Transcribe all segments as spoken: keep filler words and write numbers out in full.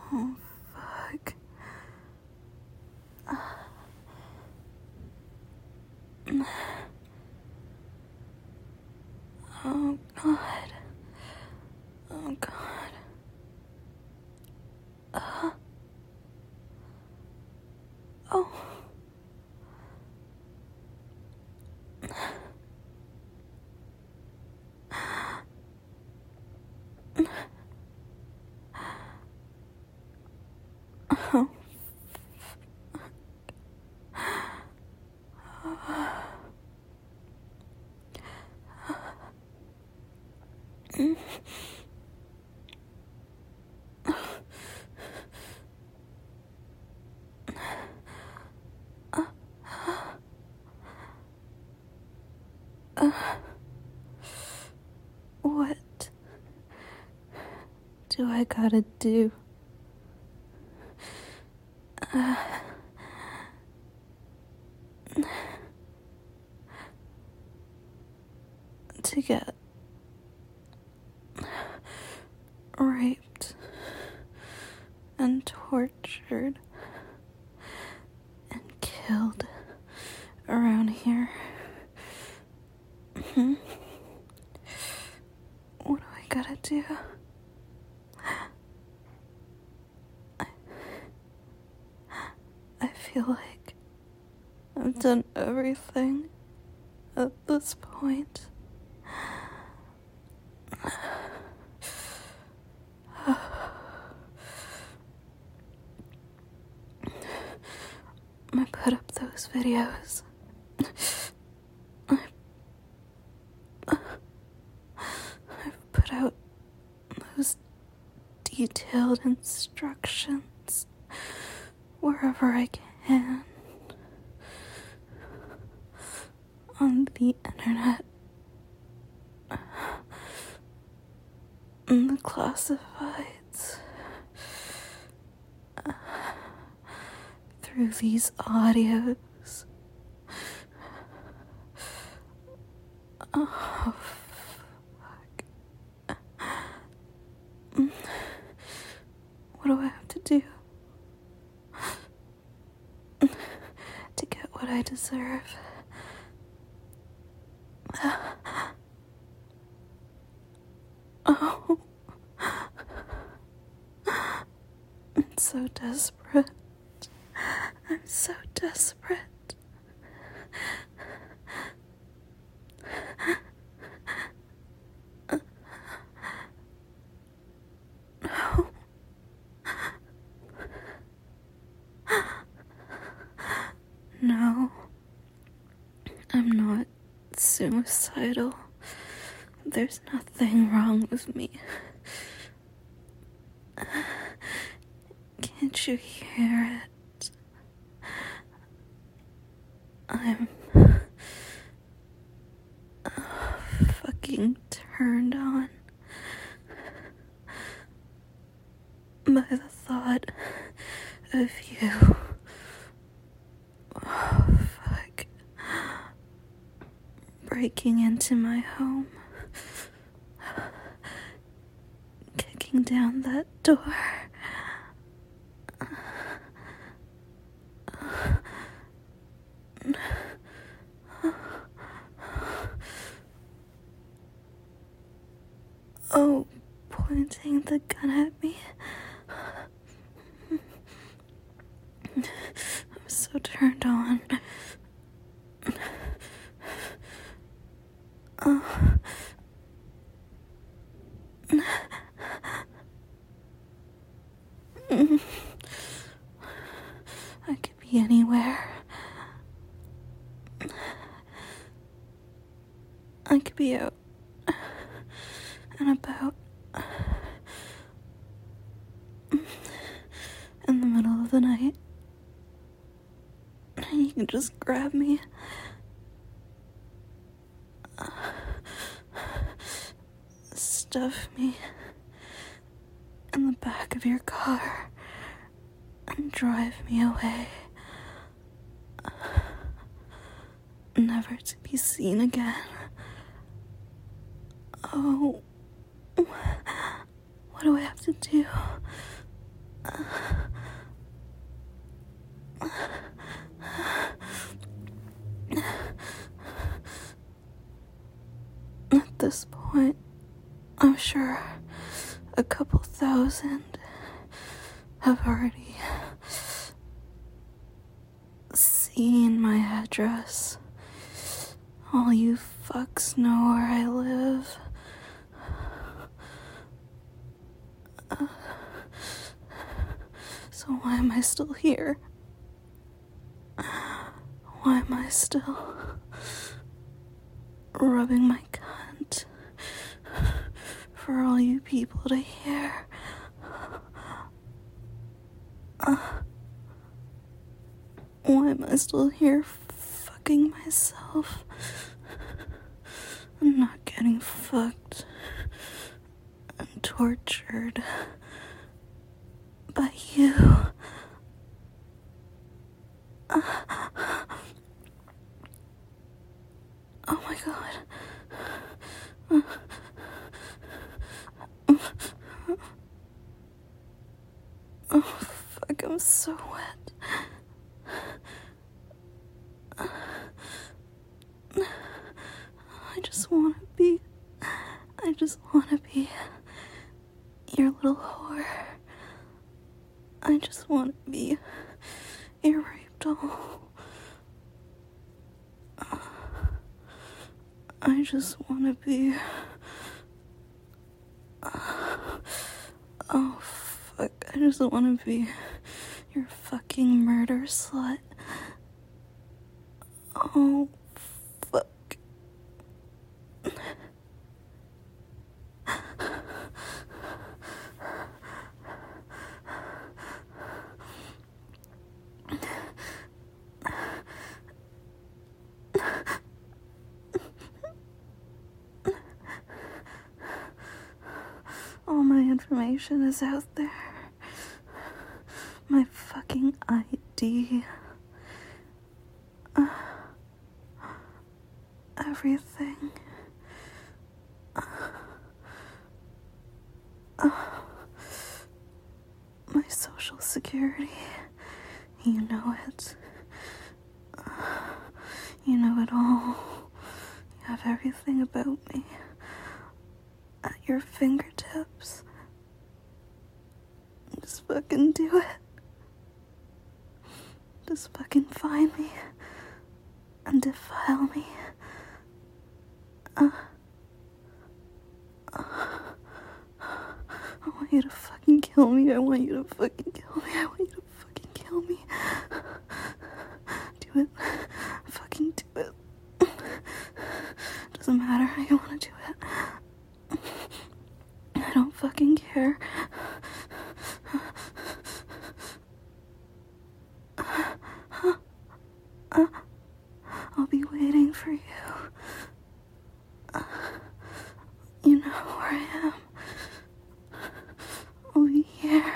Oh, fuck. Oh, God. Oh, God. Uh. Oh. Oh. Uh, what do I gotta do? Uh, to get raped and tortured and killed around here? Hmm? What do I gotta do? I, I feel like I've done everything at this point. I put up those videos. I, I've put out those detailed instructions wherever I can on the internet, in the classifieds, through these audios. Oh, fuck. What do I have to do to get what I deserve? Oh, I'm so desperate. I'm so desperate. No, I'm not suicidal. There's nothing wrong with me. Can't you hear it? I'm fucking turned on by the thought of you. Oh, fuck. Breaking into my home. Kicking down that door. Oh, pointing the gun at me. I'm so turned on. Oh. I could be anywhere. I could be out and about in the middle of the night, and you can just grab me, stuff me in the back of your car and drive me away, never to be seen again. Oh, what do I have to do? At this point, I'm sure a couple thousand have already seen my address. All you fucks know where I live. Uh, so why am I still here? Why am I still rubbing my cunt for all you people to hear? Uh, why am I still here fucking myself? I'm not getting fucked and tortured by you. Uh, oh my god. Uh, oh fuck, I'm so wet. I just wanna be, I just wanna be your little whore. I just wanna be your rape doll. I just wanna be, oh fuck, I just wanna be your fucking murder slut. Oh fuck. All my information is out there. My fucking I D. Uh, everything. Uh, uh, my social security. You know it. Uh, you know it all. You have everything about me at your fingertips. Just fucking do it. Just fucking find me and defile me. Uh, uh, I want you to fucking kill me. I want you to fucking kill me. I want you to fucking kill me. Do it. Fucking do it. Doesn't matter how you want to do it. I don't fucking care. I'll be waiting for you. You know where I am. I'll be here.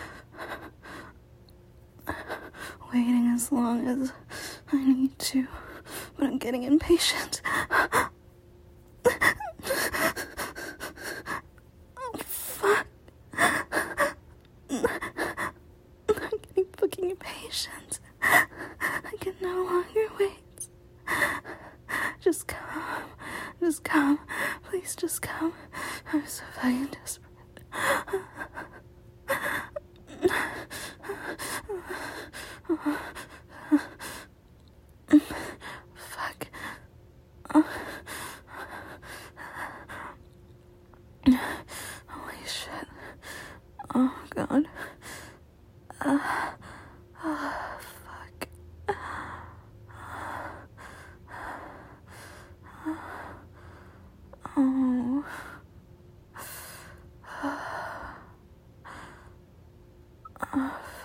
Waiting as long as I need to. But I'm getting impatient. Oh, fuck. I'm getting fucking impatient. I can no longer wait. Just come. Just come. Please just come. I'm so fucking desperate. Fuck. Holy shit. Oh god. Uh, oh, fuck. Oh. Oh,